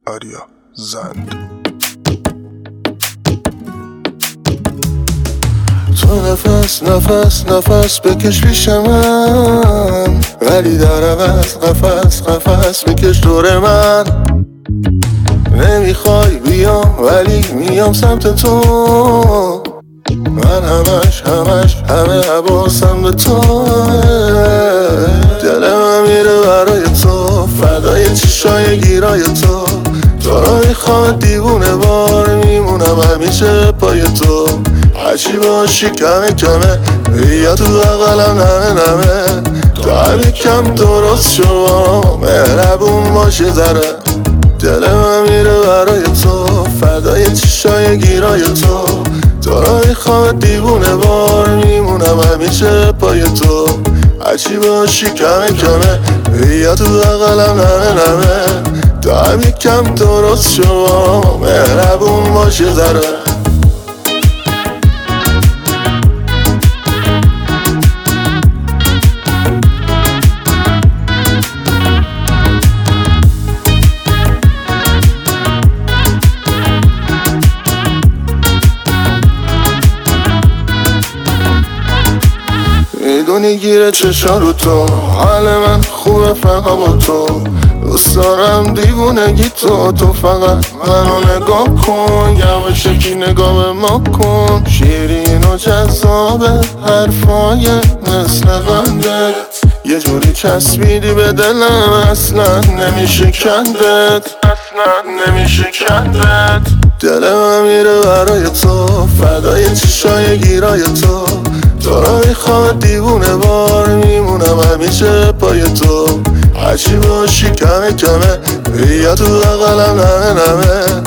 آریا زند. تو نفس نفس نفس بکش پیش من، ولی در عوض قفس قفس بکش دور من. نمیخوای بیام ولی میام سمت تو، من همه حواسم به تو. دلم میره برای تو، فدای چشای گیرای تو. تو رو میخوام دیوونه وار میمونم همیشه پای تو. هرچی باشی کمه کمه، بیا تو بغلم نمه. تو همین کم درست شو، مهربون باشی ذره. دلم میره برای تو، فدای چشای گیرای تو. تو رو میخوام دیوونه وار میمونم همیشه پای تو. هرچی باشی کمه کمه، بیا تو بغلم نمه. تو همین کم درست شو، مهربون باشی ذره. میدونی گیره چشان رو تو، حال من خوبه فقط با تو. دوست دارم دیوونگی تو فقط منو نگاه کن. یواشکی نگاه به ما کن، شیرین و جذابه حرفای مثل قندت. یه جوری چسبیدی به دلم، اصلا نمیشه کندت. دلم میره برای تو، فدای چشای گیرای تو. تو رو میخوام دیوونه وار میمونم همیشه پای تو. هرچی باشی کمه کمه، بیا تو بغلم نمه.